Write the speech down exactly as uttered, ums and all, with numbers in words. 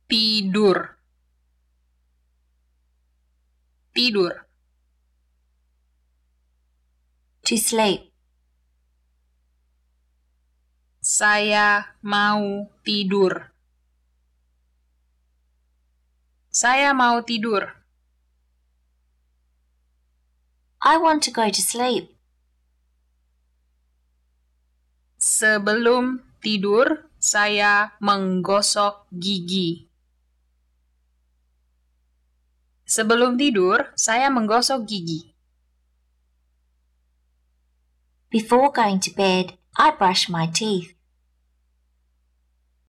Tidur. Tidur. To sleep. Saya mau tidur. Saya mau tidur. I want to go to sleep. Sebelum tidur, saya menggosok gigi. Sebelum tidur, saya menggosok gigi. Before going to bed, I brush my teeth.